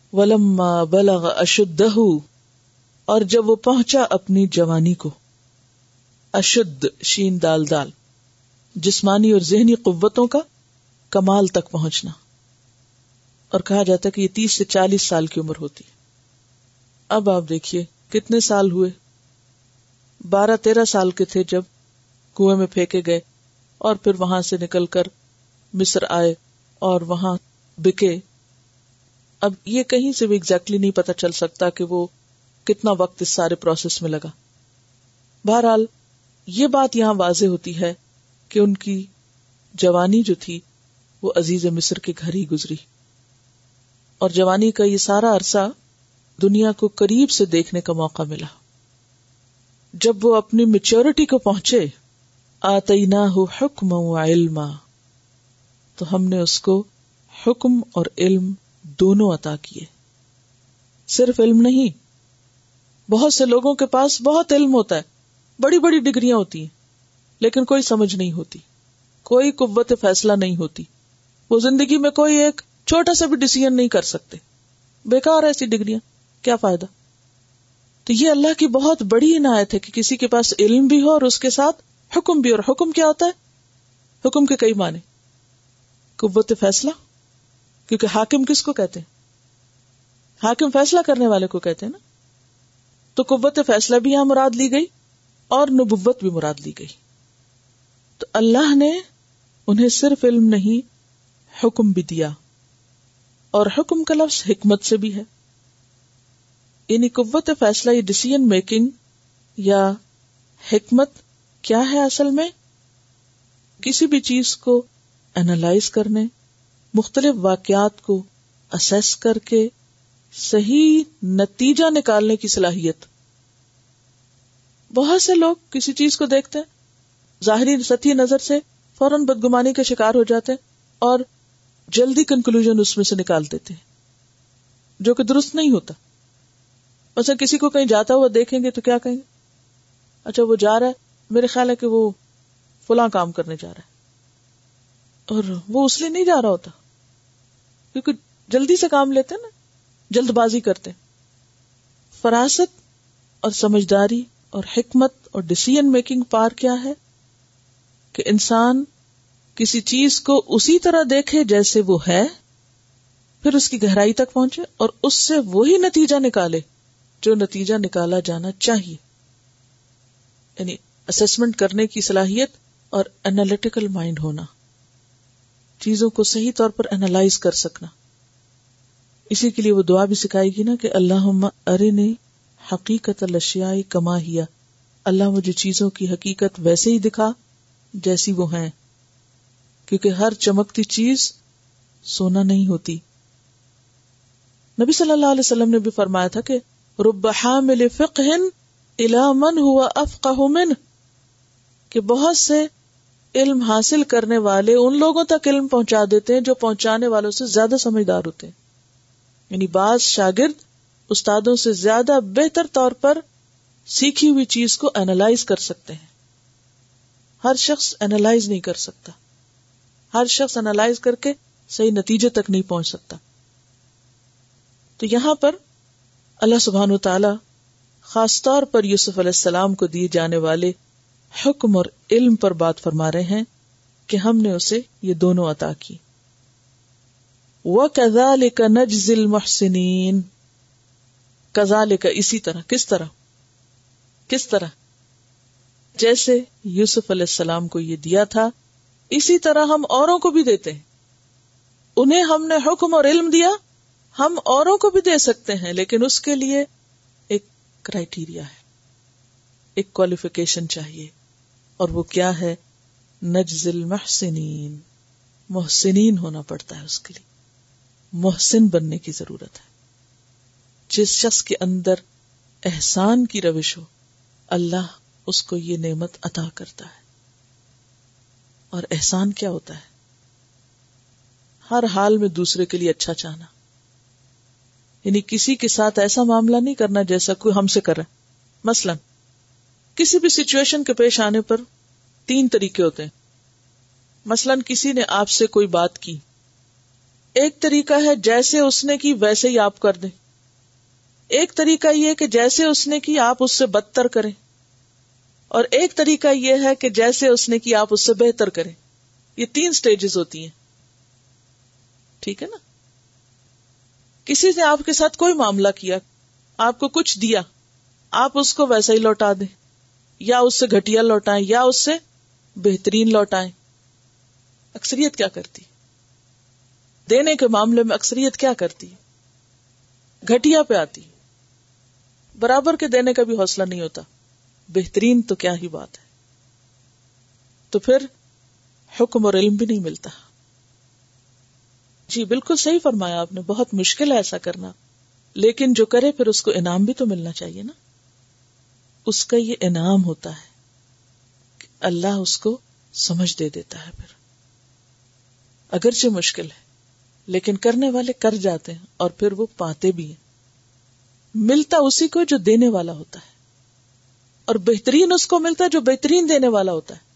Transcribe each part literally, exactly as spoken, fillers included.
ولما بلغ اشدہ، اور جب وہ پہنچا اپنی جوانی کو. اشد شین دال دال، جسمانی اور ذہنی قوتوں کا کمال تک پہنچنا. اور کہا جاتا ہے کہ یہ تیس سے چالیس سال کی عمر ہوتی ہے. اب آپ دیکھیے کتنے سال ہوئے، بارہ تیرہ سال کے تھے جب کنویں میں پھینکے گئے، اور پھر وہاں سے نکل کر مصر آئے اور وہاں بکے. اب یہ کہیں سے بھی ایگزیکٹلی نہیں پتا چل سکتا کہ وہ کتنا وقت اس سارے پروسیس میں لگا. بہرحال یہ بات یہاں واضح ہوتی ہے کہ ان کی جوانی جو تھی وہ عزیز مصر کے گھر ہی گزری، اور جوانی کا یہ سارا عرصہ دنیا کو قریب سے دیکھنے کا موقع ملا. جب وہ اپنی میچورٹی کو پہنچے، آتیناہ حکما وعلما، تو ہم نے اس کو حکم اور علم دونوں عطا کیے. صرف علم نہیں، بہت سے لوگوں کے پاس بہت علم ہوتا ہے، بڑی بڑی ڈگریاں ہوتی ہیں، لیکن کوئی سمجھ نہیں ہوتی، کوئی قوت فیصلہ نہیں ہوتی. وہ زندگی میں کوئی ایک چھوٹا سا بھی ڈیسیژن نہیں کر سکتے. بیکار ہے ایسی ڈگریاں، کیا فائدہ. تو یہ اللہ کی بہت بڑی عنایت ہے کہ کسی کے پاس علم بھی ہو اور اس کے ساتھ حکم بھی. اور حکم کیا ہوتا ہے؟ حکم کے کئی معنی. قوت فیصلہ، کیونکہ حاکم کس کو کہتے ہیں؟ حاکم فیصلہ کرنے والے کو کہتے ہیں نا. تو قوت فیصلہ بھی یہاں مراد لی گئی اور نبوت بھی مراد لی گئی. تو اللہ نے انہیں صرف علم نہیں حکم بھی دیا، اور حکم کا لفظ حکمت سے بھی ہے. یعنی قوت فیصلہ، یہ ڈیسیژن میکنگ یا حکمت کیا ہے اصل میں؟ کسی بھی چیز کو انالائز کرنے، مختلف واقعات کو اسیس کر کے صحیح نتیجہ نکالنے کی صلاحیت. بہت سے لوگ کسی چیز کو دیکھتے ہیں، ظاہری سطحی نظر سے فوراً بدگمانی کا شکار ہو جاتے ہیں اور جلدی کنکلوژن اس میں سے نکال دیتے ہیں، جو کہ درست نہیں ہوتا. مثلا کسی کو کہیں جاتا ہوا دیکھیں گے تو کیا کہیں گے؟ اچھا وہ جا رہا ہے، میرے خیال ہے کہ وہ فلاں کام کرنے جا رہا ہے، اور وہ اس لیے نہیں جا رہا ہوتا، کیونکہ جلدی سے کام لیتے ہیں نا، جلد بازی کرتے. فراست اور سمجھداری اور حکمت اور ڈیسیژن میکنگ پار کیا ہے کہ انسان کسی چیز کو اسی طرح دیکھے جیسے وہ ہے، پھر اس کی گہرائی تک پہنچے اور اس سے وہی نتیجہ نکالے جو نتیجہ نکالا جانا چاہیے. یعنی اسسمنٹ کرنے کی صلاحیت اور انالیٹیکل مائنڈ ہونا، چیزوں کو صحیح طور پر انالائز کر سکنا. اسی کے لیے وہ دعا بھی سکھائے گی نا کہ اللہم ارنی حقیقت الاشیاء کما ہی، اللہ مجھے چیزوں کی حقیقت ویسے ہی دکھا جیسی وہ ہیں، کیونکہ ہر چمکتی چیز سونا نہیں ہوتی. نبی صلی اللہ علیہ وسلم نے بھی فرمایا تھا کہ رب حامل فقہ الی من ہوا افقہ منہ، کہ بہت سے علم حاصل کرنے والے ان لوگوں تک علم پہنچا دیتے ہیں جو پہنچانے والوں سے زیادہ سمجھدار ہوتے ہیں. یعنی بعض شاگرد استادوں سے زیادہ بہتر طور پر سیکھی ہوئی چیز کو انالائز کر سکتے ہیں. ہر شخص انالائز نہیں کر سکتا، ہر شخص انالائز کر کے صحیح نتیجے تک نہیں پہنچ سکتا. تو یہاں پر اللہ سبحانہ وتعالی خاص طور پر یوسف علیہ السلام کو دیے جانے والے حکم اور علم پر بات فرما رہے ہیں کہ ہم نے اسے یہ دونوں عطا کی. وَكَذَلِكَ نَجْزِي الْمُحْسِنِينَ، کذالک اسی طرح، کس طرح کس طرح جیسے یوسف علیہ السلام کو یہ دیا تھا اسی طرح ہم اوروں کو بھی دیتے ہیں. انہیں ہم نے حکم اور علم دیا، ہم اوروں کو بھی دے سکتے ہیں، لیکن اس کے لیے ایک کرائیٹیریا ہے، ایک کوالیفیکیشن چاہیے، اور وہ کیا ہے؟ نجزی المحسنین، محسنین ہونا پڑتا ہے. اس کے لیے محسن بننے کی ضرورت ہے. جس شخص کے اندر احسان کی روش ہو، اللہ اس کو یہ نعمت عطا کرتا ہے. اور احسان کیا ہوتا ہے؟ ہر حال میں دوسرے کے لیے اچھا چاہنا، یعنی کسی کے ساتھ ایسا معاملہ نہیں کرنا جیسا کوئی ہم سے کر رہا ہے. مثلا کسی بھی سچویشن کے پیش آنے پر تین طریقے ہوتے ہیں. مثلا کسی نے آپ سے کوئی بات کی ایک طریقہ ہے جیسے اس نے کی ویسے ہی آپ کر دیں، ایک طریقہ یہ کہ جیسے اس نے کی آپ اس سے بدتر کریں، اور ایک طریقہ یہ ہے کہ جیسے اس نے کی آپ اس سے بہتر کریں. یہ تین سٹیجز ہوتی ہیں. ٹھیک ہے نا؟ کسی نے آپ کے ساتھ کوئی معاملہ کیا، آپ کو کچھ دیا، آپ اس کو ویسا ہی لوٹا دیں، یا اس سے گھٹیا لوٹائیں یا اس سے بہترین لوٹائیں. اکثریت کیا کرتی؟ دینے کے معاملے میں اکثریت کیا کرتی؟ گھٹیا پہ آتی. برابر کے دینے کا بھی حوصلہ نہیں ہوتا، بہترین تو کیا ہی بات ہے. تو پھر حکم اور علم بھی نہیں ملتا. جی بالکل صحیح فرمایا آپ نے، بہت مشکل ہے ایسا کرنا، لیکن جو کرے پھر اس کو انعام بھی تو ملنا چاہیے نا. اس کا یہ انعام ہوتا ہے کہ اللہ اس کو سمجھ دے دیتا ہے. پھر اگرچہ مشکل ہے لیکن کرنے والے کر جاتے ہیں اور پھر وہ پاتے بھی ہیں. ملتا اسی کو جو دینے والا ہوتا ہے، اور بہترین اس کو ملتا ہے جو بہترین دینے والا ہوتا ہے.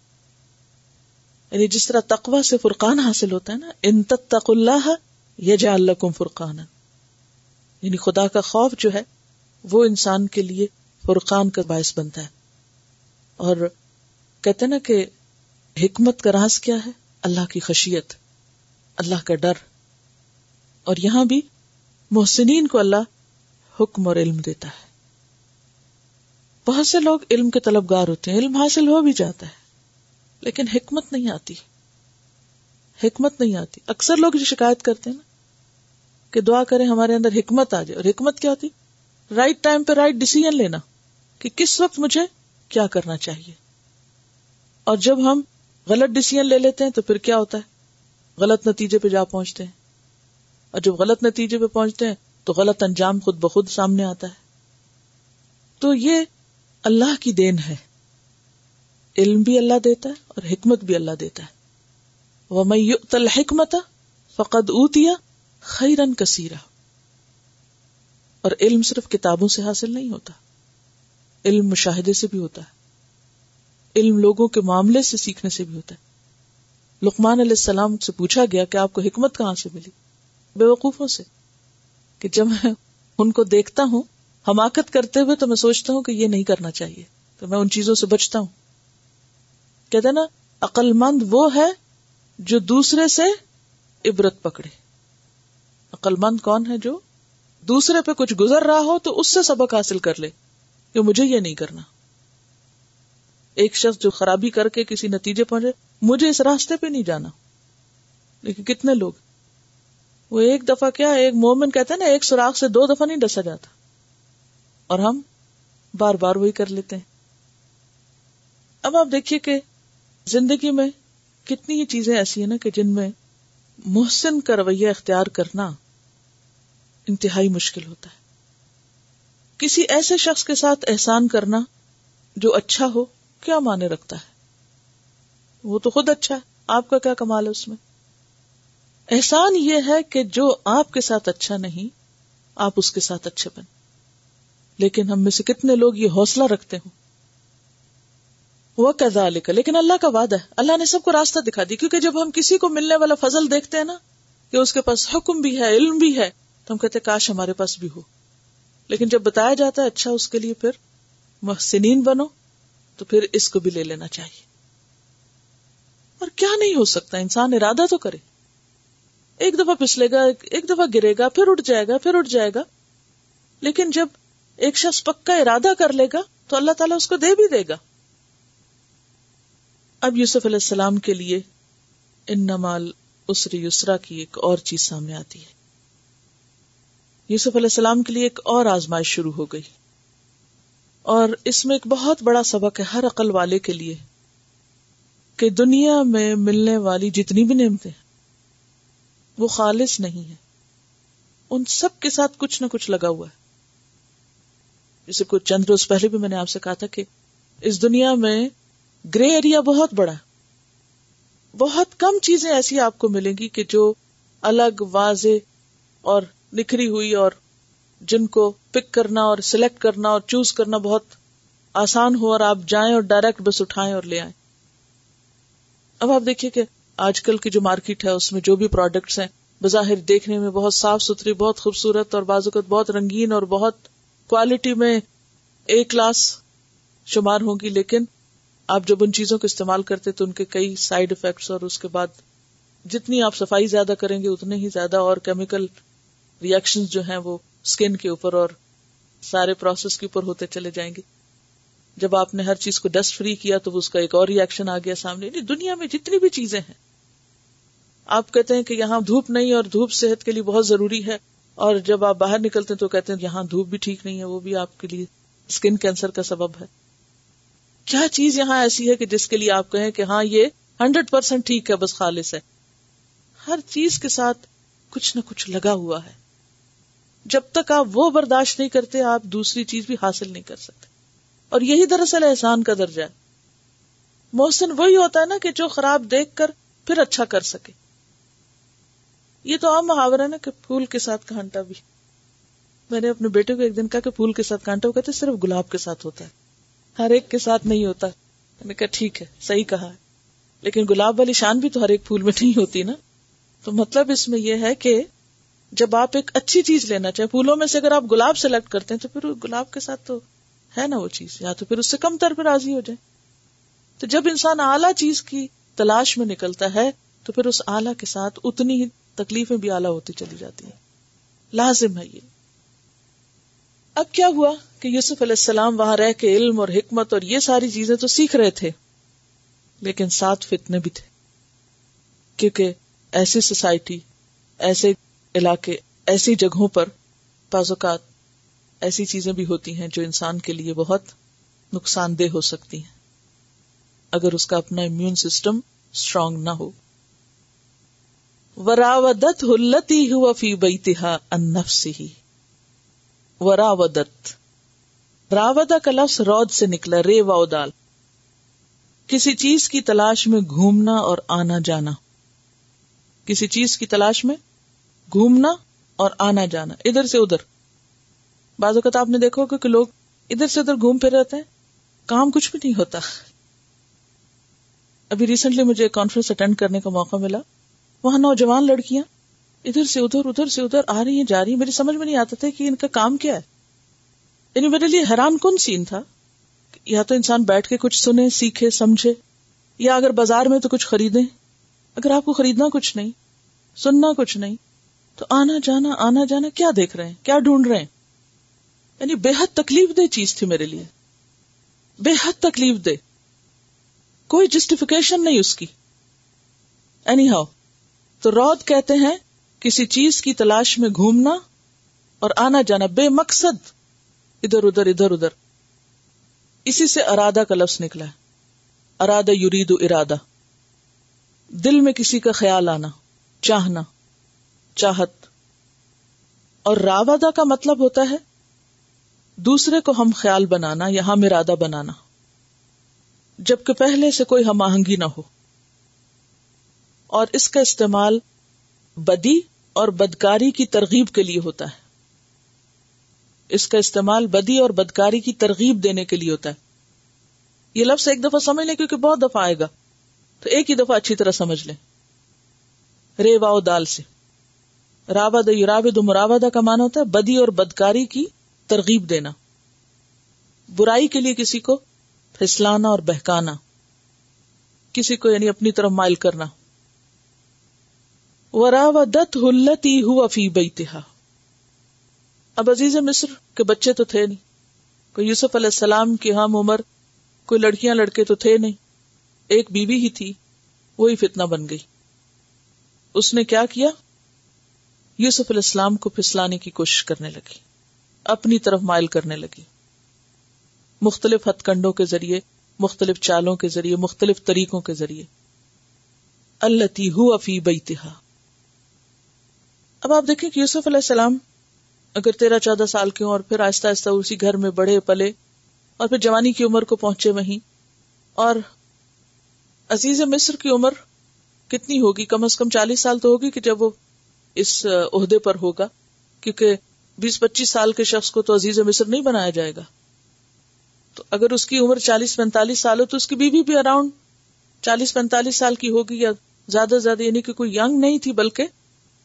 یعنی جس طرح تقوی سے فرقان حاصل ہوتا ہے نا، ان تتقوا اللہ یجعل لکم فرقانا، یعنی خدا کا خوف جو ہے وہ انسان کے لیے فرقان کا باعث بنتا ہے. اور کہتے ہیں نا کہ حکمت کا راز کیا ہے؟ اللہ کی خشیت، اللہ کا ڈر. اور یہاں بھی محسنین کو اللہ حکم اور علم دیتا ہے. بہت سے لوگ علم کے طلبگار ہوتے ہیں، علم حاصل ہو بھی جاتا ہے لیکن حکمت نہیں آتی. حکمت نہیں آتی. اکثر لوگ جو شکایت کرتے ہیں نا کہ دعا کریں ہمارے اندر حکمت آ جائے. اور حکمت کیا ہوتی؟ رائٹ ٹائم پہ رائٹ ڈیسیژن لینا کہ کس وقت مجھے کیا کرنا چاہیے. اور جب ہم غلط ڈیسیژن لے لیتے ہیں تو پھر کیا ہوتا ہے؟ غلط نتیجے پہ جا پہنچتے ہیں. اور جب غلط نتیجے پہ پہنچتے ہیں تو غلط انجام خود بخود سامنے آتا ہے. تو یہ اللہ کی دین ہے. علم بھی اللہ دیتا ہے اور حکمت بھی اللہ دیتا ہے. وَمَن يُؤْتَ الْحِكْمَةَ فَقَدْ أُوتِيَ خَيْرًا كَثِيرًا. اور علم صرف کتابوں سے حاصل نہیں ہوتا، علم مشاہدے سے بھی ہوتا ہے، علم لوگوں کے معاملے سے سیکھنے سے بھی ہوتا ہے. لقمان علیہ السلام سے پوچھا گیا کہ آپ کو حکمت کہاں سے ملی؟ بے وقوفوں سے. کہ جب میں ان کو دیکھتا ہوں حماقت کرتے ہوئے تو میں سوچتا ہوں کہ یہ نہیں کرنا چاہیے، تو میں ان چیزوں سے بچتا ہوں. کہتے نا عقل مند وہ ہے جو دوسرے سے عبرت پکڑے. عقل مند کون ہے؟ جو دوسرے پہ کچھ گزر رہا ہو تو اس سے سبق حاصل کر لے کہ مجھے یہ نہیں کرنا. ایک شخص جو خرابی کر کے کسی نتیجے پہنچے، مجھے اس راستے پہ نہیں جانا. لیکن کتنے لوگ، وہ ایک دفعہ کیا، ایک مومن کہتا ہے نا ایک سوراخ سے دو دفعہ نہیں ڈسا جاتا، اور ہم بار بار وہی کر لیتے ہیں. اب آپ دیکھیے کہ زندگی میں کتنی ہی چیزیں ایسی ہیں نا کہ جن میں محسن کا رویہ اختیار کرنا انتہائی مشکل ہوتا ہے. کسی ایسے شخص کے ساتھ احسان کرنا جو اچھا ہو کیا معنی رکھتا ہے؟ وہ تو خود اچھا ہے، آپ کا کیا کمال ہے اس میں؟ احسان یہ ہے کہ جو آپ کے ساتھ اچھا نہیں آپ اس کے ساتھ اچھے بن. لیکن ہم میں سے کتنے لوگ یہ حوصلہ رکھتے ہوں؟ وَكَذَلِكَ، لیکن اللہ کا وعدہ ہے، اللہ نے سب کو راستہ دکھا دی. کیونکہ جب ہم کسی کو ملنے والا فضل دیکھتے ہیں نا کہ اس کے پاس حکم بھی ہے، علم بھی ہے، تو ہم کہتے ہیں کاش ہمارے پاس بھی ہو. لیکن جب بتایا جاتا ہے اچھا اس کے لیے پھر محسنین بنو، تو پھر اس کو بھی لے لینا چاہیے. اور کیا نہیں ہو سکتا، انسان ارادہ تو کرے. ایک دفعہ پھسلے گا، ایک دفعہ گرے گا، پھر اٹھ جائے گا، پھر اٹھ جائے گا. لیکن جب ایک شخص پکا ارادہ کر لے گا تو اللہ تعالیٰ اس کو دے بھی دے گا. اب یوسف علیہ السلام کے لیے انما العسر یسرا کی ایک اور چیز سامنے آتی ہے. یوسف علیہ السلام کے لیے ایک اور آزمائش شروع ہو گئی، اور اس میں ایک بہت بڑا سبق ہے ہر عقل والے کے لیے کہ دنیا میں ملنے والی جتنی بھی نعمتیں وہ خالص نہیں ہیں، ان سب کے ساتھ کچھ نہ کچھ لگا ہوا ہے. جیسے کچھ چند روز پہلے بھی میں نے آپ سے کہا تھا کہ اس دنیا میں گرے ایریا بہت بڑا ہے. بہت کم چیزیں ایسی آپ کو ملیں گی کہ جو الگ، واضح اور نکھری ہوئی، اور جن کو پک کرنا اور سلیکٹ کرنا اور چوز کرنا بہت آسان ہو، اور آپ جائیں اور ڈائریکٹ بس اٹھائیں اور لے آئیں. اب آپ دیکھیے کہ آج کل کی جو مارکیٹ ہے اس میں جو بھی پروڈکٹس ہیں بظاہر دیکھنے میں بہت صاف ستھری، بہت خوبصورت اور بعض اوقات بہت رنگین اور بہت کوالٹی میں ایک کلاس شمار ہوں گی، لیکن آپ جب ان چیزوں کو استعمال کرتے تو ان کے کئی سائیڈ افیکٹس، اور اس کے بعد جتنی آپ صفائی زیادہ کریں گے اتنے ہی زیادہ اور کیمیکل ری ایکشنز جو ہیں وہ اسکن کے اوپر اور سارے پروسیس کے اوپر ہوتے چلے جائیں گے. جب آپ نے ہر چیز کو ڈسٹ فری کیا تو اس کا ایک اور ری ایکشن آ گیا سامنے. دنیا میں جتنی بھی چیزیں ہیں، آپ کہتے ہیں کہ یہاں دھوپ نہیں، اور دھوپ صحت کے لیے بہت ضروری ہے، اور جب آپ باہر نکلتے ہیں تو کہتے ہیں یہاں دھوپ بھی ٹھیک نہیں ہے، وہ بھی آپ کے لیے اسکن کینسر کا سبب ہے. کیا چیز یہاں ایسی ہے کہ جس کے لیے آپ کہیں کہ ہاں یہ ہنڈریڈ پرسینٹ ٹھیک ہے، بس خالص ہے؟ ہر چیز کے ساتھ کچھ نہ کچھ لگا ہوا ہے. جب تک آپ وہ برداشت نہیں کرتے آپ دوسری چیز بھی حاصل نہیں کر سکتے. اور یہی دراصل احسان کا درجہ ہے. محسن وہی ہوتا ہے نا کہ جو خراب دیکھ کر پھر اچھا کر سکے. یہ تو عام محاورہ ہے نا کہ پھول کے ساتھ کانٹا بھی. میں نے اپنے بیٹے کو ایک دن کہا کہ پھول کے ساتھ کانٹا، وہ کہتے صرف گلاب کے ساتھ ہوتا ہے، ہر ایک کے ساتھ نہیں ہوتا. میں نے کہا ٹھیک ہے، صحیح کہا ہے، لیکن گلاب والی شان بھی تو ہر ایک پھول میں نہیں ہوتی نا. تو مطلب اس میں یہ ہے کہ جب آپ ایک اچھی چیز لینا چاہیں، پھولوں میں سے اگر آپ گلاب سلیکٹ کرتے ہیں تو پھر گلاب کے ساتھ تو ہے نا وہ چیز، یا تو پھر اس سے کم تر پہ راضی ہو جائے. تو جب انسان اعلیٰ چیز کی تلاش میں نکلتا ہے تو پھر اس اعلیٰ کے ساتھ اتنی ہی تکلیفیں بھی اعلیٰ ہوتی چلی جاتی ہیں. لازم ہے یہ. اب کیا ہوا کہ یوسف علیہ السلام وہاں رہ کے علم اور حکمت اور یہ ساری چیزیں تو سیکھ رہے تھے، لیکن ساتھ فتنے بھی تھے. کیونکہ ایسی سوسائٹی، ایسے علاقے، ایسی جگہوں پر بعض اوقات ایسی چیزیں بھی ہوتی ہیں جو انسان کے لیے بہت نقصان دہ ہو سکتی ہیں اگر اس کا اپنا امیون سسٹم اسٹرانگ نہ ہو. وراودت التی هو فی بیتہا عن نفسہ. وراودت، راودہ کا لفظ رود سے نکلا، رے واو دال. کسی چیز کی تلاش میں گھومنا اور آنا جانا، کسی چیز کی تلاش میں گھومنا اور آنا جانا، ادھر سے ادھر. بعض اوقات آپ نے دیکھا ہوگا کہ لوگ ادھر سے ادھر گھوم پھر رہتے ہیں، کام کچھ بھی نہیں ہوتا. ابھی ریسنٹلی مجھے ایک کانفرنس اٹینڈ کرنے کا موقع ملا، وہاں نوجوان لڑکیاں ادھر سے ادھر ادھر سے ادھر آ رہی ہیں جا رہی ہیں. میری سمجھ میں نہیں آتا تھا کہ ان کا کام کیا ہے. یعنی میرے لیے حیران کن سین تھا. یا تو انسان بیٹھ کے کچھ سنے، سیکھے، سمجھے، یا اگر بازار میں تو کچھ خریدیں. اگر آپ کو خریدنا کچھ نہیں، سننا کچھ نہیں، تو آنا جانا آنا جانا کیا دیکھ رہے ہیں، کیا ڈھونڈ رہے ہیں؟ یعنی بے حد تکلیف دہ چیز تھی میرے لیے، بے حد تکلیف دہ، کوئی جسٹیفیکیشن نہیں اس کی. اینی ہاؤ، تو رود کہتے ہیں کسی چیز کی تلاش میں گھومنا اور آنا جانا بے مقصد، ادھر ادھر ادھر ادھر. اسی سے ارادہ کا لفظ نکلا ہے، ارادہ یرید ارادہ، دل میں کسی کا خیال آنا، چاہنا، چاہت. اور راودہ کا مطلب ہوتا ہے دوسرے کو ہم خیال بنانا یا ہم ارادہ بنانا، جبکہ پہلے سے کوئی ہم آہنگی نہ ہو. اور اس کا استعمال بدی اور بدکاری کی ترغیب کے لیے ہوتا ہے. اس کا استعمال بدی اور بدکاری کی ترغیب دینے کے لیے ہوتا ہے. یہ لفظ ایک دفعہ سمجھ لیں کیونکہ بہت دفعہ آئے گا، تو ایک ہی دفعہ اچھی طرح سمجھ لیں. رے واو دال سے راودہ یراودہ، مراودہ کا معنی ہوتا ہے بدی اور بدکاری کی ترغیب دینا، برائی کے لیے کسی کو پھسلانا اور بہکانا، کسی کو یعنی اپنی طرف مائل کرنا. وراودتہ التی هو فی بیتہا. اب عزیز مصر کے بچے تو تھے نہیں، کوئی یوسف علیہ السلام کی ہم عمر کوئی لڑکیاں لڑکے تو تھے نہیں، ایک بیوی ہی تھی، وہی فتنہ بن گئی. اس نے کیا کیا؟ یوسف علیہ السلام کو پھسلانے کی کوشش کرنے لگی، اپنی طرف مائل کرنے لگی، مختلف ہتھ کنڈوں کے ذریعے، مختلف چالوں کے ذریعے، مختلف طریقوں کے ذریعے. التی هو فی بیتہا. اب آپ دیکھیں کہ یوسف علیہ السلام اگر تیرہ چودہ سال کے ہوں اور پھر آہستہ آہستہ اسی گھر میں بڑھے پلے اور پھر جوانی کی عمر کو پہنچے وہیں، اور عزیز مصر کی عمر کتنی ہوگی؟ کم از کم چالیس سال تو ہوگی کہ جب وہ اس عہدے پر ہوگا، کیونکہ بیس پچیس سال کے شخص کو تو عزیز مصر نہیں بنایا جائے گا. تو اگر اس کی عمر چالیس پینتالیس سال ہو تو اس کی بیوی بھی اراؤنڈ چالیس پینتالیس سال کی ہوگی یا زیادہ زیادہ، یعنی کہ کوئی ینگ نہیں تھی بلکہ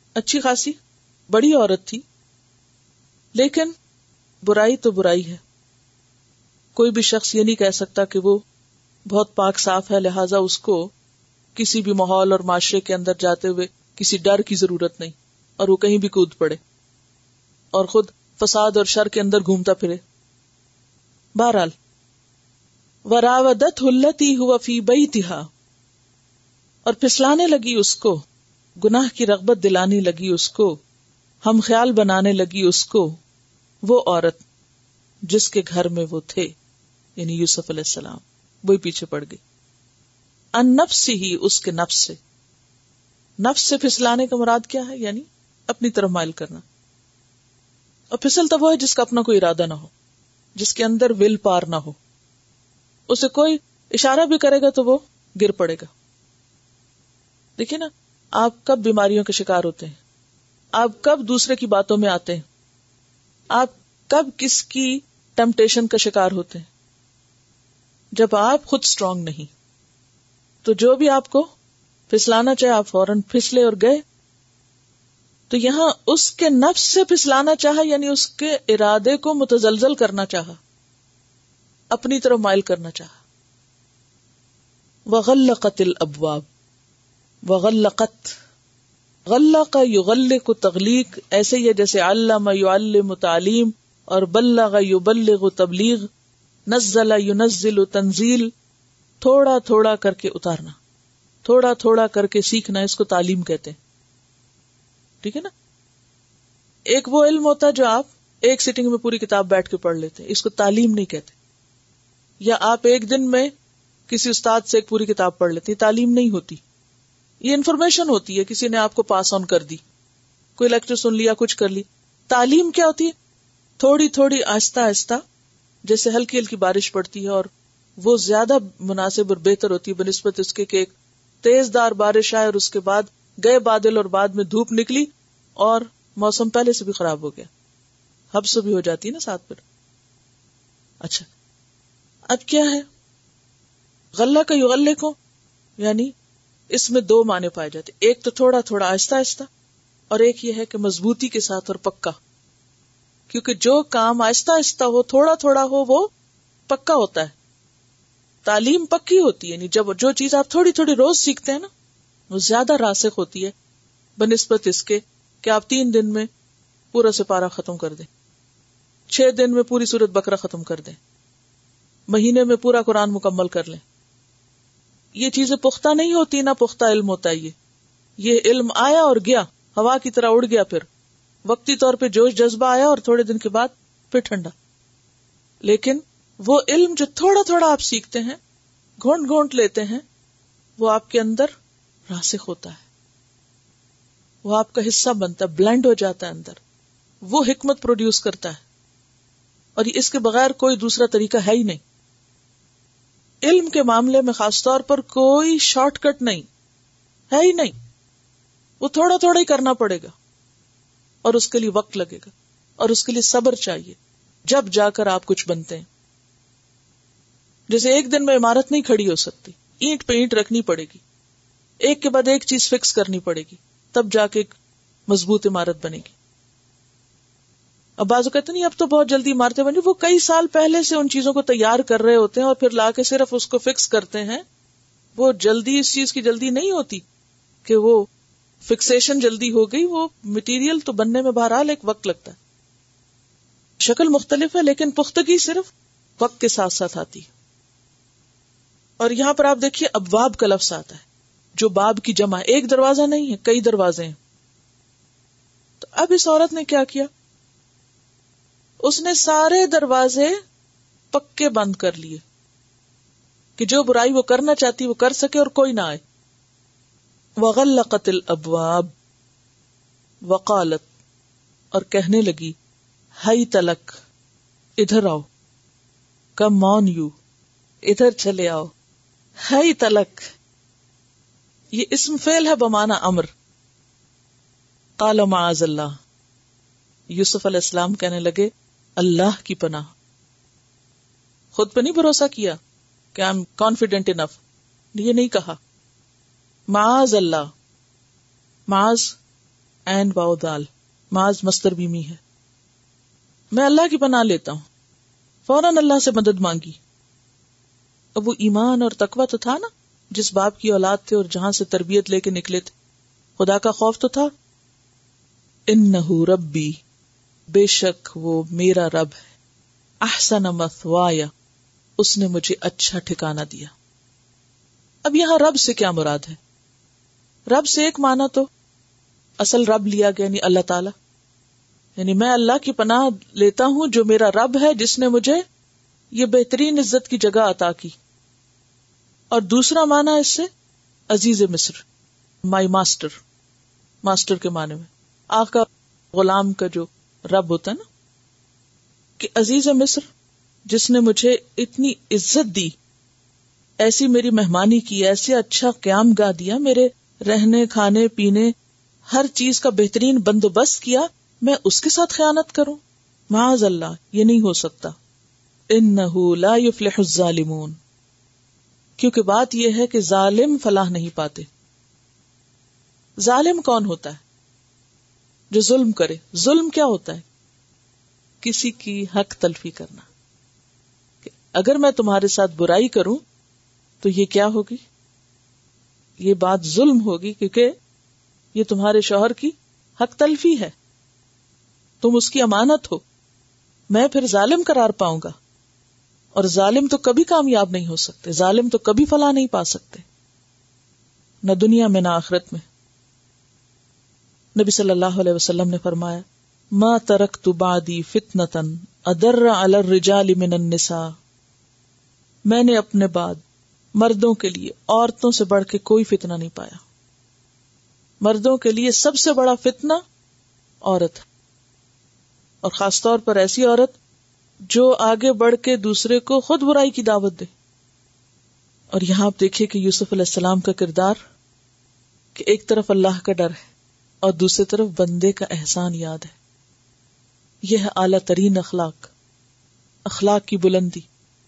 اچھی خاصی بڑی عورت تھی، لیکن برائی تو برائی ہے. کوئی بھی شخص یہ نہیں کہہ سکتا کہ وہ بہت پاک صاف ہے، لہٰذا اس کو کسی بھی ماحول اور معاشرے کے اندر جاتے ہوئے کسی ڈر کی ضرورت نہیں اور وہ کہیں بھی کود پڑے اور خود فساد اور شر کے اندر گھومتا پھرے. بہرحال وراودتہ التی ہوا فی بیتہا، اور پھسلانے لگی اس کو، گناہ کی رغبت دلانے لگی اس کو، ہم خیال بنانے لگی اس کو، وہ عورت جس کے گھر میں وہ تھے، یعنی یوسف علیہ السلام. وہی پیچھے پڑ گئی. ان نفس ہی، اس کے نفس سے. نفس سے پھسلانے کا مراد کیا ہے؟ یعنی اپنی طرف مائل کرنا. اور پھسلتا وہ ہے جس کا اپنا کوئی ارادہ نہ ہو، جس کے اندر ول پار نہ ہو. اسے کوئی اشارہ بھی کرے گا تو وہ گر پڑے گا. دیکھیں نا، آپ کب بیماریوں کے شکار ہوتے ہیں، آپ کب دوسرے کی باتوں میں آتے ہیں، آپ کب کس کی ٹیمپٹیشن کا شکار ہوتے ہیں؟ جب آپ خود اسٹرانگ نہیں. تو جو بھی آپ کو پھسلانا چاہے آپ فوراً پھسلے اور گئے. تو یہاں اس کے نفس سے پھسلانا چاہا، یعنی اس کے ارادے کو متزلزل کرنا چاہا، اپنی طرف مائل کرنا چاہا. وغلقت الابواب، وغلقت، غلق یغلق تغلیق، ایسے ہی ہے جیسے علم یعلم تعلیم اور بلغ یبلغ تبلیغ، نزل ینزل تنزیل، تھوڑا تھوڑا کر کے اتارنا، تھوڑا تھوڑا کر کے سیکھنا، اس کو تعلیم کہتے ہیں. ٹھیک ہے نا. ایک وہ علم ہوتا ہے جو آپ ایک سیٹنگ میں پوری کتاب بیٹھ کے پڑھ لیتے ہیں، اس کو تعلیم نہیں کہتے. یا آپ ایک دن میں کسی استاد سے ایک پوری کتاب پڑھ لیتے ہیں، تعلیم نہیں ہوتی. یہ انفارمیشن ہوتی ہے، کسی نے آپ کو پاس آن کر دی، کوئی لیکچر سن لیا، کچھ کر لی. تعلیم کیا ہوتی ہے؟ تھوڑی تھوڑی آہستہ آہستہ، جیسے ہلکی ہلکی بارش پڑتی ہے اور وہ زیادہ مناسب اور بہتر ہوتی ہے بنسبت اس کے کہ ایک تیز دار بارش آئے اور اس کے بعد گئے بادل اور بعد میں دھوپ نکلی اور موسم پہلے سے بھی خراب ہو گیا، حبس بھی ہو جاتی ہے نا ساتھ پر. اچھا، اب کیا ہے؟ غلہ کا یغلے کو، یعنی اس میں دو معنی پائے جاتے، ایک تو تھوڑا تھوڑا آہستہ آہستہ، اور ایک یہ ہے کہ مضبوطی کے ساتھ اور پکا. کیونکہ جو کام آہستہ آہستہ ہو، تھوڑا تھوڑا ہو، وہ پکا ہوتا ہے. تعلیم پکی ہوتی ہے، یعنی جب جو چیز آپ تھوڑی تھوڑی روز سیکھتے ہیں نا، وہ زیادہ راسخ ہوتی ہے بنسبت اس کے کہ آپ تین دن میں پورا سپارہ ختم کر دیں، چھ دن میں پوری سورۃ بقرہ ختم کر دیں، مہینے میں پورا قرآن مکمل کر لیں. یہ چیزیں پختہ نہیں ہوتی، نہ پختہ علم ہوتا ہے. یہ یہ علم آیا اور گیا، ہوا کی طرح اڑ گیا، پھر وقتی طور پہ جوش جذبہ آیا اور تھوڑے دن کے بعد پھر ٹھنڈا. لیکن وہ علم جو تھوڑا تھوڑا آپ سیکھتے ہیں، گھونٹ گھونٹ لیتے ہیں، وہ آپ کے اندر راسخ ہوتا ہے، وہ آپ کا حصہ بنتا ہے، بلینڈ ہو جاتا ہے اندر، وہ حکمت پروڈیوس کرتا ہے. اور اس کے بغیر کوئی دوسرا طریقہ ہے ہی نہیں. علم کے معاملے میں خاص طور پر کوئی شارٹ کٹ نہیں ہے ہی نہیں. وہ تھوڑا تھوڑا ہی کرنا پڑے گا اور اس کے لیے وقت لگے گا اور اس کے لیے صبر چاہیے، جب جا کر آپ کچھ بنتے ہیں. جیسے ایک دن میں عمارت نہیں کھڑی ہو سکتی، اینٹ پہ اینٹ رکھنی پڑے گی، ایک کے بعد ایک چیز فکس کرنی پڑے گی، تب جا کے ایک مضبوط عمارت بنے گی. اب بازو کہتے نہیں اب تو بہت جلدی عمارتیں بنی، وہ کئی سال پہلے سے ان چیزوں کو تیار کر رہے ہوتے ہیں اور پھر لا کے صرف اس کو فکس کرتے ہیں. وہ جلدی، اس چیز کی جلدی نہیں ہوتی کہ وہ فکسیشن جلدی ہو گئی، وہ مٹیریل تو بننے میں بہرحال ایک وقت لگتا ہے. شکل مختلف ہے لیکن پختگی صرف وقت کے ساتھ ساتھ آتی ہے. اور یہاں پر آپ دیکھیے ابواب کا لفظ آتا ہے، جو باب کی جمع، ایک دروازہ نہیں ہے، کئی دروازے ہیں. تو اب اس عورت نے کیا کیا؟ اس نے سارے دروازے پکے بند کر لیے کہ جو برائی وہ کرنا چاہتی وہ کر سکے اور کوئی نہ آئے. وغلقت الابواب، وقالت، اور کہنے لگی، ہائی تلک، ادھر آؤ، کم آن یو، ادھر چلے آؤ. ہائی تلک، یہ اسم فعل ہے بمعنی امر. قال معاذ اللہ، یوسف علیہ السلام کہنے لگے اللہ کی پناہ. خود پہ نہیں بھروسہ کیا کہ آئی ایم کانفیڈنٹ انف، یہ نہیں کہا. معاذ اللہ، معاذ عین واو دال، معاذ مصدر بیمی ہے. میں اللہ کی پناہ لیتا ہوں. فوراً اللہ سے مدد مانگی. اب وہ ایمان اور تقوی تو تھا نا، جس باپ کی اولاد تھے اور جہاں سے تربیت لے کے نکلے تھے، خدا کا خوف تو تھا. انہ ربی، بے شک وہ میرا رب ہے. احسن مثوایا، اس نے مجھے اچھا ٹھکانہ دیا. اب یہاں رب سے کیا مراد ہے؟ رب سے ایک معنی تو اصل رب لیا گیا، یعنی اللہ تعالی، یعنی میں اللہ کی پناہ لیتا ہوں جو میرا رب ہے، جس نے مجھے یہ بہترین عزت کی جگہ عطا کی. اور دوسرا معنی اس سے عزیز مصر، مائی ماسٹر، ماسٹر کے معنی میں آقا غلام کا جو رب ہوتا ہے نا، کہ عزیز مصر جس نے مجھے اتنی عزت دی، ایسی میری مہمانی کی، ایسے اچھا قیام گاہ دیا، میرے رہنے کھانے پینے ہر چیز کا بہترین بندوبست کیا، میں اس کے ساتھ خیانت کروں؟ معاذ اللہ، یہ نہیں ہو سکتا. انہ لا یفلح الظالمون، کیونکہ بات یہ ہے کہ ظالم فلاح نہیں پاتے. ظالم کون ہوتا ہے؟ جو ظلم کرے. ظلم کیا ہوتا ہے؟ کسی کی حق تلفی کرنا. کہ اگر میں تمہارے ساتھ برائی کروں تو یہ کیا ہوگی؟ یہ بات ظلم ہوگی، کیونکہ یہ تمہارے شوہر کی حق تلفی ہے، تم اس کی امانت ہو. میں پھر ظالم قرار پاؤں گا، اور ظالم تو کبھی کامیاب نہیں ہو سکتے، ظالم تو کبھی فلاح نہیں پا سکتے، نہ دنیا میں نہ آخرت میں. نبی صلی اللہ علیہ وسلم نے فرمایا، ما ترکت بعدی فتنة اضر علی الرجال من النساء، میں نے اپنے بعد مردوں کے لیے عورتوں سے بڑھ کے کوئی فتنہ نہیں پایا. مردوں کے لیے سب سے بڑا فتنہ عورت ہے، اور خاص طور پر ایسی عورت جو آگے بڑھ کے دوسرے کو خود برائی کی دعوت دے. اور یہاں آپ دیکھیے کہ یوسف علیہ السلام کا کردار، کہ ایک طرف اللہ کا ڈر ہے اور دوسری طرف بندے کا احسان یاد ہے. یہ ہے اعلیٰ ترین اخلاق، اخلاق کی بلندی.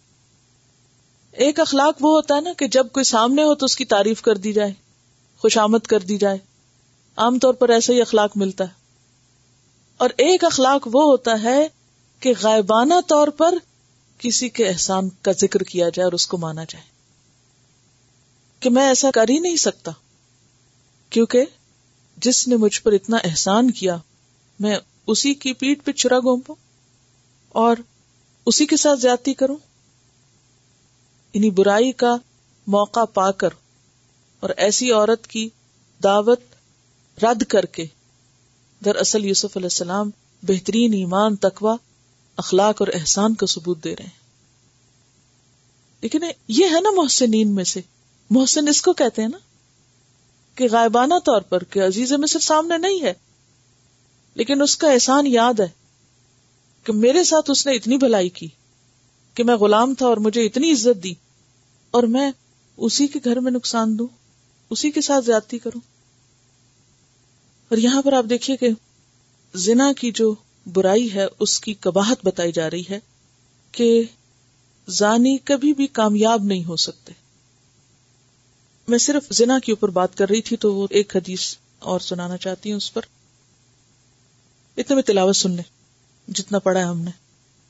ایک اخلاق وہ ہوتا ہے نا کہ جب کوئی سامنے ہو تو اس کی تعریف کر دی جائے، خوشامد کر دی جائے، عام طور پر ایسا ہی اخلاق ملتا ہے. اور ایک اخلاق وہ ہوتا ہے کہ غائبانہ طور پر کسی کے احسان کا ذکر کیا جائے اور اس کو مانا جائے، کہ میں ایسا کر ہی نہیں سکتا، کیونکہ جس نے مجھ پر اتنا احسان کیا میں اسی کی پیٹھ پہ چھرا گھونپوں اور اسی کے ساتھ زیادتی کروں. انہی برائی کا موقع پا کر اور ایسی عورت کی دعوت رد کر کے، دراصل یوسف علیہ السلام بہترین ایمان، تقوی، اخلاق اور احسان کا ثبوت دے رہے ہیں. لیکن یہ ہے نا محسنین میں سے، محسن اس کو کہتے ہیں نا کہ غائبانہ طور پر کہ عزیز مصر سامنے نہیں ہے، لیکن اس کا احسان یاد ہے کہ میرے ساتھ اس نے اتنی بھلائی کی کہ میں غلام تھا اور مجھے اتنی عزت دی، اور میں اسی کے گھر میں نقصان دوں، اسی کے ساتھ زیادتی کروں. اور یہاں پر آپ دیکھیے کہ زنا کی جو برائی ہے اس کی قباحت بتائی جا رہی ہے کہ زانی کبھی بھی کامیاب نہیں ہو سکتے. میں صرف زنا کے اوپر بات کر رہی تھی تو وہ ایک حدیث اور سنانا چاہتی ہوں اس پر. اتنے میں تلاوت سن لیں جتنا پڑھا ہے ہم نے.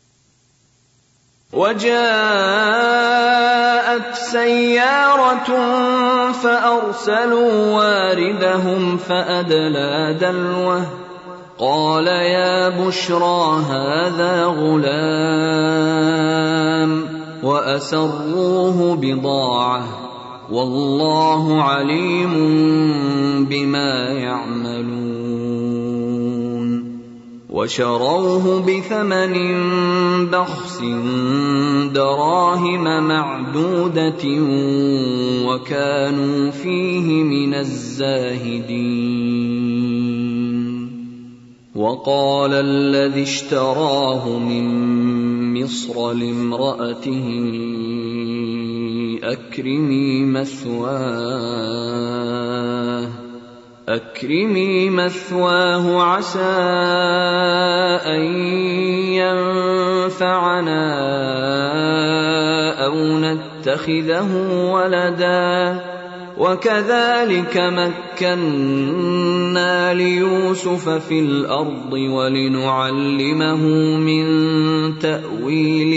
وَجَاءَتْ سَيَّارَةٌ فَأَرْسَلُوا وَارِدَهُمْ فَأَدْلَىٰ دَلْوَهُ قَالَ يَا بُشْرَىٰ هَٰذَا غُلَامٌ وَأَسَرُّوهُ بِضَاعَةً وَاللَّهُ عَلِيمٌ بِمَا يَعْمَلُونَ. وَشَرَوْهُ بِثَمَنٍ بَخْسٍ دَرَاهِمَ مَعْدُودَةٍ وَكَانُوا فِيهِ مِنَ الزَّاهِدِينَ. وَقَالَ الَّذِي اشْتَرَاهُ مِن مِّصْرَ لِامْرَأَتِهِ أَكْرِمِي مَثْوَاهُ أكرمي مثواه عسى أن ينفعنا أو نتخذه ولدا وَكَذَلِكَ مَكَّنَّا لِيُوسُفَ فِي الْأَرْضِ وَلِنُعَلِّمَهُ مِنْ تَأْوِيلِ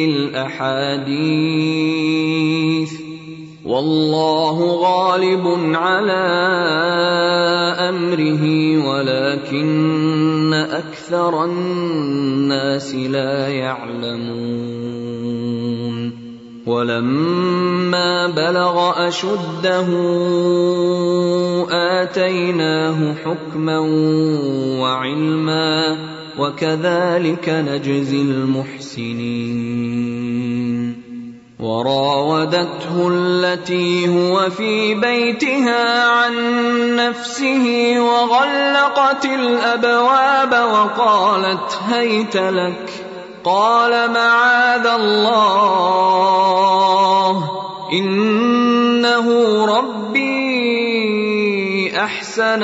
الْأَحَادِيثِ وَاللَّهُ غَالِبٌ عَلَى أَمْرِهِ وَلَكِنَّ أَكْثَرَ النَّاسِ لَا يَعْلَمُونَ وَلَمَّا بَلَغَ أَشُدَّهُ آتَيْنَاهُ حُكْمًا وَعِلْمًا وَكَذَلِكَ نَجْزِي الْمُحْسِنِينَ وراودته التي هو في بيتها عن نفسه وغلقت الأبواب وقالت هيت لك قال معاذ الله إنه ربي أحسن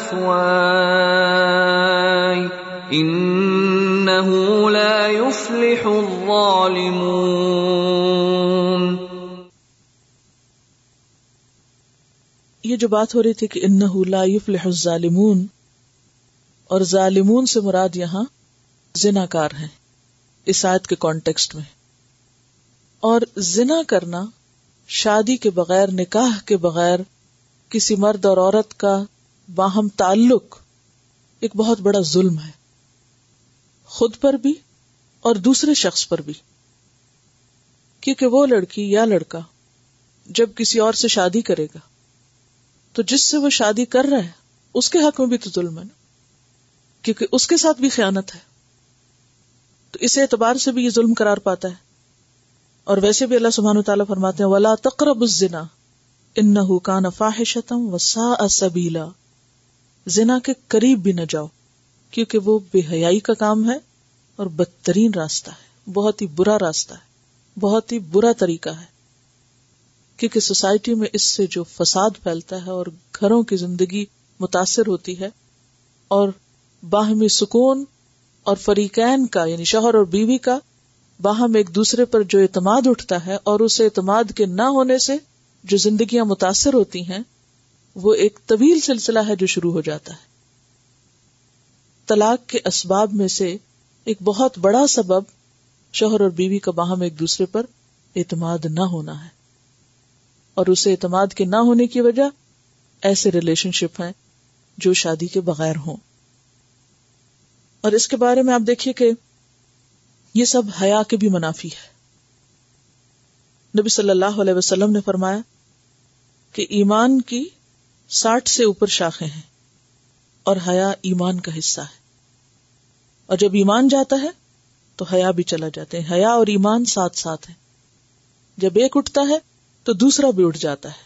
مثواي إنه لا يفلح الظالمون. یہ جو بات ہو رہی تھی کہ انہ لا یفلح الظالمون، اور ظالمون سے مراد یہاں زناکار ہیں اس آیت کے کانٹیکسٹ میں. اور زنا کرنا شادی کے بغیر، نکاح کے بغیر کسی مرد اور عورت کا باہم تعلق ایک بہت بڑا ظلم ہے، خود پر بھی اور دوسرے شخص پر بھی. کیونکہ وہ لڑکی یا لڑکا جب کسی اور سے شادی کرے گا تو جس سے وہ شادی کر رہا ہے اس کے حق میں بھی تو ظلم ہے نا، کیونکہ اس کے ساتھ بھی خیانت ہے، تو اس اعتبار سے بھی یہ ظلم قرار پاتا ہے. اور ویسے بھی اللہ سبحانہ وتعالیٰ فرماتے ہیں وَلَا تَقْرَبُوا الزِّنَا إِنَّهُ كَانَ فَاحِشَةً وَسَاءَ سَبِيلًا، زنا کے قریب بھی نہ جاؤ کیونکہ وہ بے حیائی کا کام ہے اور بدترین راستہ ہے، بہت ہی برا راستہ ہے، بہت ہی برا طریقہ ہے. کیونکہ سوسائٹی میں اس سے جو فساد پھیلتا ہے اور گھروں کی زندگی متاثر ہوتی ہے، اور باہمی سکون اور فریقین کا یعنی شوہر اور بیوی کا باہم ایک دوسرے پر جو اعتماد اٹھتا ہے اور اس اعتماد کے نہ ہونے سے جو زندگیاں متاثر ہوتی ہیں، وہ ایک طویل سلسلہ ہے جو شروع ہو جاتا ہے. طلاق کے اسباب میں سے ایک بہت بڑا سبب شوہر اور بیوی کا باہم ایک دوسرے پر اعتماد نہ ہونا ہے، اور اسے اعتماد کے نہ ہونے کی وجہ ایسے ریلیشن شپ ہیں جو شادی کے بغیر ہوں. اور اس کے بارے میں آپ دیکھیے کہ یہ سب حیا کے بھی منافی ہے. نبی صلی اللہ علیہ وسلم نے فرمایا کہ ایمان کی ساٹھ سے اوپر شاخیں ہیں اور حیا ایمان کا حصہ ہے، اور جب ایمان جاتا ہے تو حیا بھی چلا جاتے ہیں. حیا اور ایمان ساتھ ساتھ ہیں، جب ایک اٹھتا ہے تو دوسرا بھی اٹھ جاتا ہے.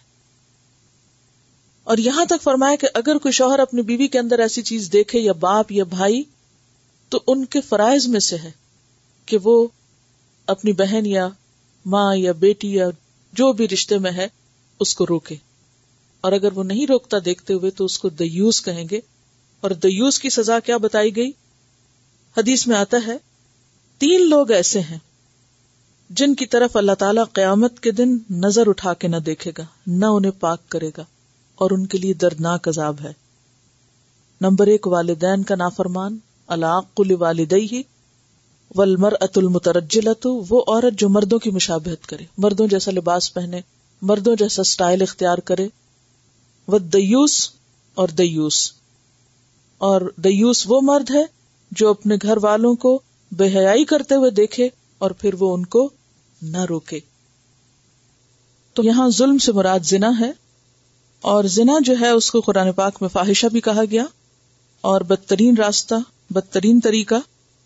اور یہاں تک فرمایا کہ اگر کوئی شوہر اپنی بیوی کے اندر ایسی چیز دیکھے، یا باپ یا بھائی، تو ان کے فرائض میں سے ہے کہ وہ اپنی بہن یا ماں یا بیٹی یا جو بھی رشتے میں ہے اس کو روکے، اور اگر وہ نہیں روکتا دیکھتے ہوئے تو اس کو دیوس کہیں گے. اور دیوس کی سزا کیا بتائی گئی؟ حدیث میں آتا ہے تین لوگ ایسے ہیں جن کی طرف اللہ تعالیٰ قیامت کے دن نظر اٹھا کے نہ دیکھے گا، نہ انہیں پاک کرے گا، اور ان کے لیے دردناک عذاب ہے. نمبر ایک، والدین کا نافرمان، العاق لوالدیہ، والمرأة المترجلۃ، وہ عورت جو مردوں کی مشابہت کرے، مردوں جیسا لباس پہنے، مردوں جیسا سٹائل اختیار کرے. والدیوس، اور دیوس، اور دیوس وہ مرد ہے جو اپنے گھر والوں کو بے حیائی کرتے ہوئے دیکھے اور پھر وہ ان کو نہ روکے. تو یہاں ظلم سے مراد زنا ہے، اور زنا جو ہے اس کو قرآن پاک میں فاحشہ بھی کہا گیا، اور بدترین راستہ، بدترین طریقہ.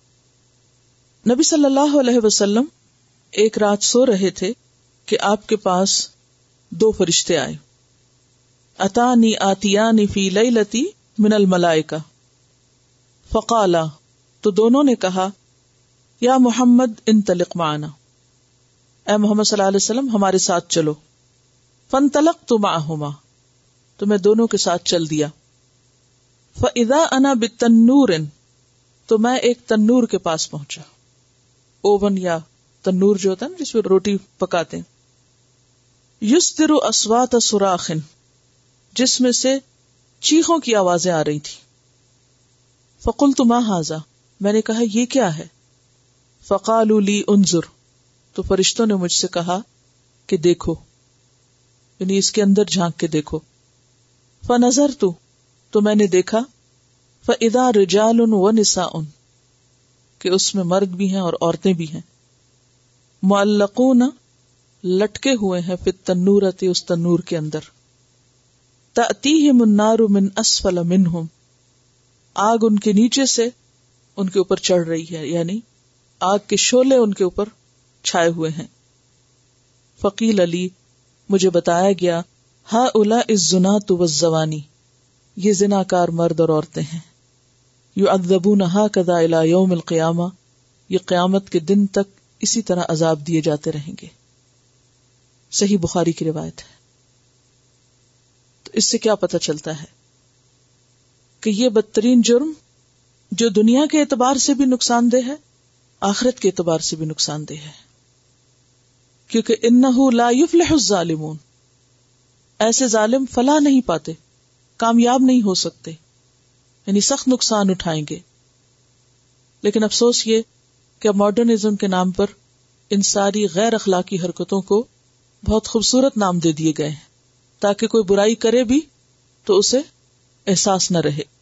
نبی صلی اللہ علیہ وسلم ایک رات سو رہے تھے کہ آپ کے پاس دو فرشتے آئے. اتانی آتیانی فی لیلتی من الملائکہ فقالا، تو دونوں نے کہا یا محمد انطلق معنا، اے محمد صلی اللہ علیہ وسلم ہمارے ساتھ چلو. فانطلقت معہما، تو میں دونوں کے ساتھ چل دیا. فاذا انا بتنور، تو میں ایک تنور کے پاس پہنچا، اوون یا تنور جو ہوتا ہے نا جس میں روٹی پکاتے ہیں. یصدر اصوات صراخ، جس میں سے چیخوں کی آوازیں آ رہی تھی. فقلت ما ھذا، میں نے کہا یہ کیا ہے؟ فقالوا لی انظر، تو فرشتوں نے مجھ سے کہا کہ دیکھو، یعنی اس کے اندر جھانک کے دیکھو. فنظرت، تو میں نے دیکھا. فاذا رجال ونساء، کہ اس میں مرد بھی ہیں اور عورتیں بھی ہیں. معلقون، لٹکے ہوئے ہیں، فی التنورۃ، اس تنور کے اندر. تأتیہم النار من اسفل منہم، آگ ان کے نیچے سے ان کے اوپر چڑھ رہی ہے، یعنی آگ کے شعلے ان کے اوپر چھائے ہوئے ہیں. فقیل علی، مجھے بتایا گیا، ہؤلاء الزناۃ والزوانی، یہ زناکار مرد اور عورتیں ہیں. یعذبون ہکذا الی یوم القیامہ، یہ قیامت کے دن تک اسی طرح عذاب دیے جاتے رہیں گے. صحیح بخاری کی روایت ہے. تو اس سے کیا پتہ چلتا ہے کہ یہ بدترین جرم جو دنیا کے اعتبار سے بھی نقصان دہ ہے، آخرت کے اعتبار سے بھی نقصان دہ ہے. کیونکہ انہ لا یفلح الظالمون، ایسے ظالم فلاح نہیں پاتے، کامیاب نہیں ہو سکتے، یعنی سخت نقصان اٹھائیں گے. لیکن افسوس یہ کہ اب ماڈرنزم کے نام پر ان ساری غیر اخلاقی حرکتوں کو بہت خوبصورت نام دے دیے گئے ہیں تاکہ کوئی برائی کرے بھی تو اسے احساس نہ رہے.